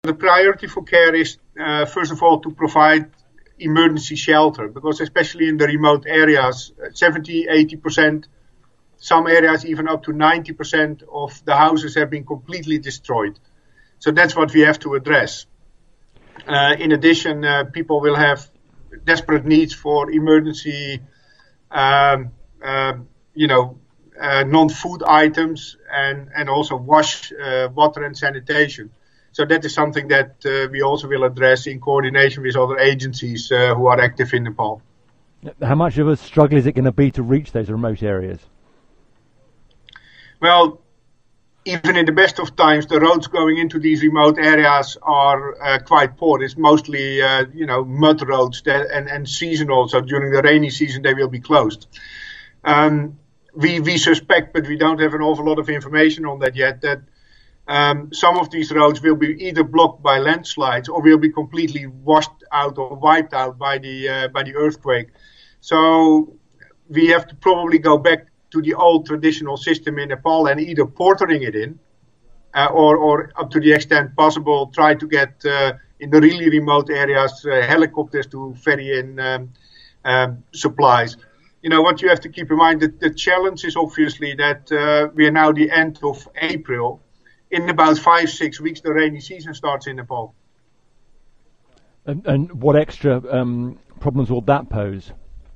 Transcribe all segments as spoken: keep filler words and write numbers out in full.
the priority for CARE is, uh, first of all, to provide emergency shelter, because especially in the remote areas, seventy, eighty percent, some areas even up to ninety percent of the houses have been completely destroyed. So that's what we have to address. Uh, in addition, uh, people will have desperate needs for emergency, um, uh, you know, uh, non-food items and, and also wash, uh, water and sanitation. So that is something that uh, we also will address in coordination with other agencies uh, who are active in Nepal. How much of a struggle is it going to be to reach those remote areas? Well, even in the best of times, the roads going into these remote areas are uh, quite poor. It's mostly, uh, you know, mud roads that, and, and seasonal. So during the rainy season, they will be closed. Um, we, we suspect, but we don't have an awful lot of information on that yet, that Um, some of these roads will be either blocked by landslides or will be completely washed out or wiped out by the uh, by the earthquake. So we have to probably go back to the old traditional system in Nepal and either portering it in, uh, or, or up to the extent possible, try to get uh, in the really remote areas uh, helicopters to ferry in um, um, supplies. You know, what you have to keep in mind, that the challenge is obviously that uh, we are now the end of April. In about five, six weeks, the rainy season starts in Nepal. And, and what extra um, problems will that pose?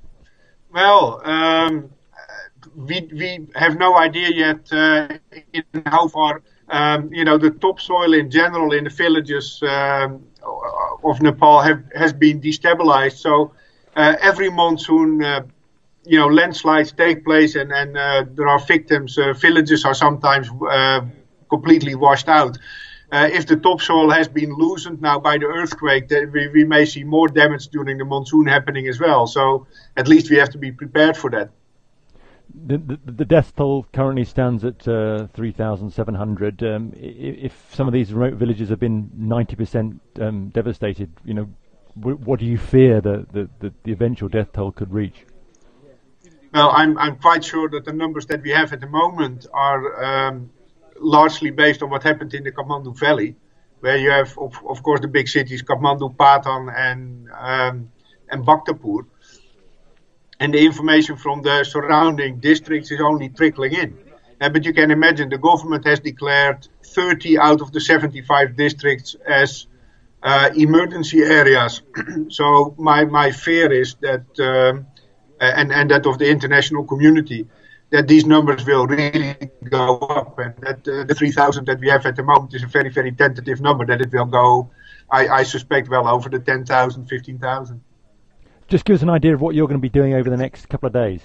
Well, um, we we have no idea yet uh, in how far, um, you know, the topsoil in general in the villages um, of Nepal have, has been destabilized. So uh, every monsoon, uh, you know, landslides take place and, and uh, there are victims. Uh, villages are sometimes uh, completely washed out. Uh, if the topsoil has been loosened now by the earthquake, then we, we may see more damage during the monsoon happening as well. So at least we have to be prepared for that. The, the, the death toll currently stands at uh, three thousand seven hundred. Um, if some of these remote villages have been ninety percent um, devastated, you know, w what do you fear the, the, the, the eventual death toll could reach? Well, I'm, I'm quite sure that the numbers that we have at the moment are um, largely based on what happened in the Kathmandu Valley, where you have, of, of course, the big cities, Kathmandu, Patan, and, um, and Bhaktapur. And the information from the surrounding districts is only trickling in. Uh, but you can imagine the government has declared thirty out of the seventy-five districts as uh, emergency areas. So my, my fear is that, um, and, and that of the international community, that these numbers will really go up, and that uh, the three thousand that we have at the moment is a very, very tentative number, that it will go, I, I suspect, well over the ten thousand, fifteen thousand. Just give us an idea of what you're going to be doing over the next couple of days.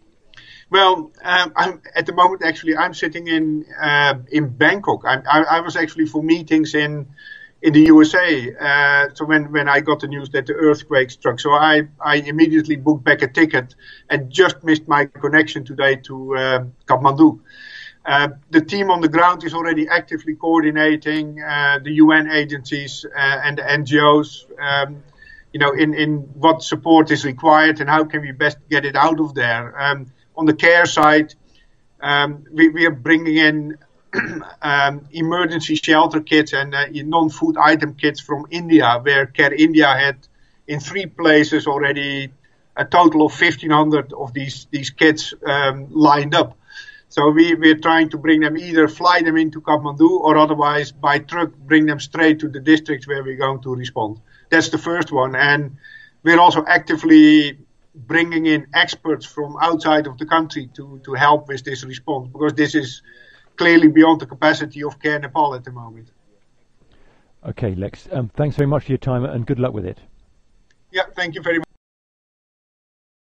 Well, um, I'm, at the moment, actually, I'm sitting in uh, in Bangkok. I, I, I was actually for meetings in in the U S A. Uh, so when, when I got the news that the earthquake struck, so I, I immediately booked back a ticket and just missed my connection today to uh, Kathmandu. Uh, the team on the ground is already actively coordinating uh, the U N agencies uh, and the N G Os, um, you know, in, in what support is required and how can we best get it out of there. Um, on the CARE side, um, we, we are bringing in um, emergency shelter kits and uh, non-food item kits from India, where CARE India had in three places already a total of fifteen hundred of these, these kits um, lined up. So we, we're trying to bring them, either fly them into Kathmandu or otherwise by truck bring them straight to the districts where we're going to respond. That's the first one. And we're also actively bringing in experts from outside of the country to, to help with this response, because this is clearly beyond the capacity of CARE Nepal at the moment. Okay, Lex, um, thanks very much for your time and good luck with it. Yeah, thank you very much.